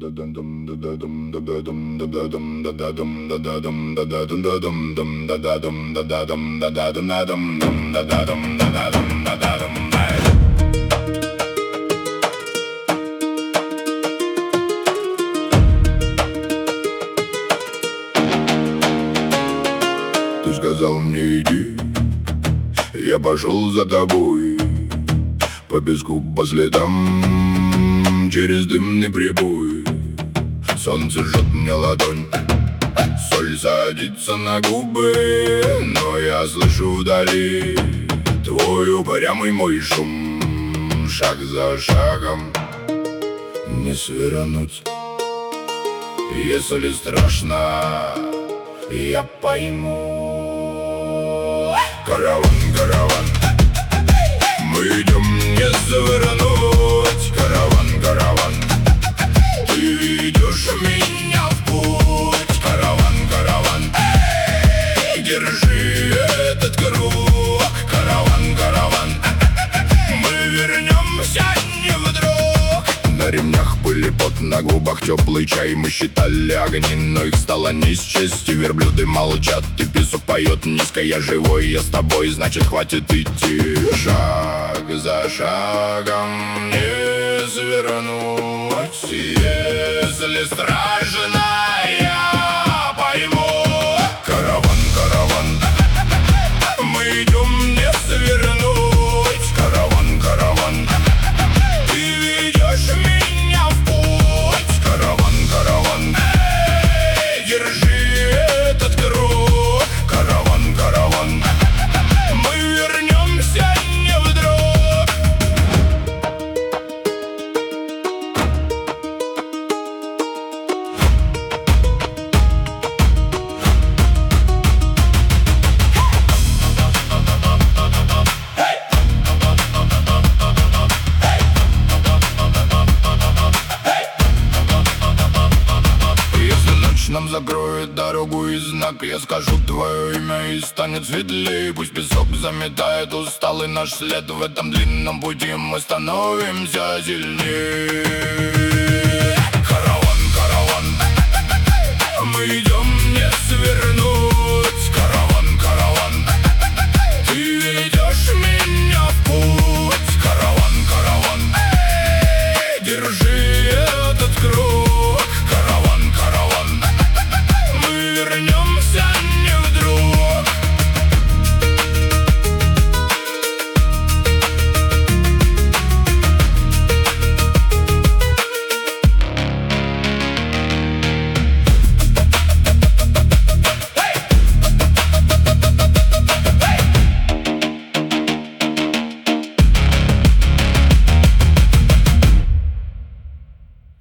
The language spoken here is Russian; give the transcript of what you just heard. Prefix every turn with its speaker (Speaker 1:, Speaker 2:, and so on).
Speaker 1: Ты сказал мне иди, я пошел за тобой по песку, по следам, через дымный прибой. Солнце жжет мне ладонь, соль садится на губы, но я слышу вдали твой упрямый мой шум. Шаг за шагом не свернуть. Если страшно, я пойму. Караван, караван, мы идем не завернуть. Караван, караван, ты ведешь меня в путь. Караван, караван, держи этот круг. Караван, караван, мы вернемся не вдруг. На ремнях пыль и пот, на губах теплый чай. Мы считали огни, но их стало не счесть. И верблюды молчат, и песок поет низко. Я живой, я с тобой, значит хватит идти. Шаг за шагом не свернуть. Если страшно, я пойму. Караван, караван, мы идем не свернуть. Караван, караван, ты ведешь меня в путь. Караван, караван, держи этот круг. Караван, караван, мы вернемся не вдруг. Нам закроет дорогу и знак. Я скажу твое имя и станет светлее. Пусть песок заметает усталый наш след. В этом длинном пути мы становимся сильнее.